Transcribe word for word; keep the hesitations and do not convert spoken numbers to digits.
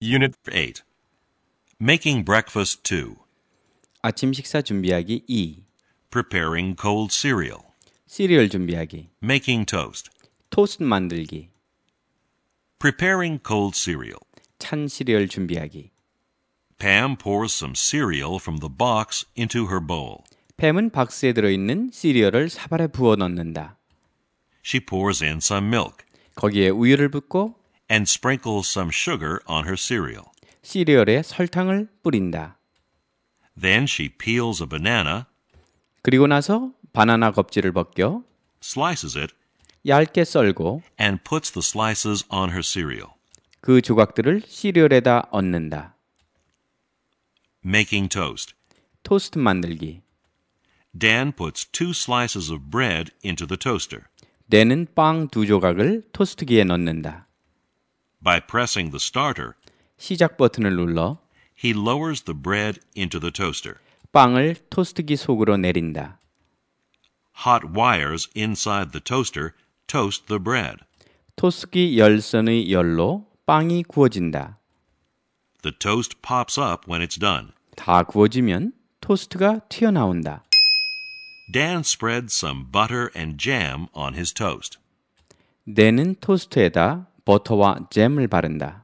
Unit eight. Making breakfast two. 아침 식사 준비하기 이. Preparing cold cereal. 시리얼 준비하기. Making toast. 토스트 만들기. Preparing cold cereal. 찬 시리얼 준비하기. Pam pours some cereal from the box into her bowl. 팸은 박스에 들어있는 시리얼을 사발에 부어 넣는다. She pours in some milk 거기에 우유를 붓고 and sprinkles some sugar on her cereal. 시리얼에 설탕을 뿌린다. Then she peels a banana, 그리고 나서 바나나 껍질을 벗겨 slices it, 얇게 썰고 and puts the slices on her cereal. 그 조각들을 시리얼에다 얹는다. Making toast. 토스트 만들기. Dan puts two slices of bread into the toaster. 댄은 빵 두 조각을 토스트기에 넣는다. By pressing the starter, 시작 버튼을 눌러 he lowers the bread into the toaster. 빵을 토스트기 속으로 내린다. Hot wires inside the toaster toast the bread. 토스트기 열선의 열로 빵이 구워진다. The toast pops up when it's done. 다 구워지면 토스트가 튀어나온다. Dan spreads some butter and jam on his toast. 댄은 토스트에다 버터와 잼을 바른다.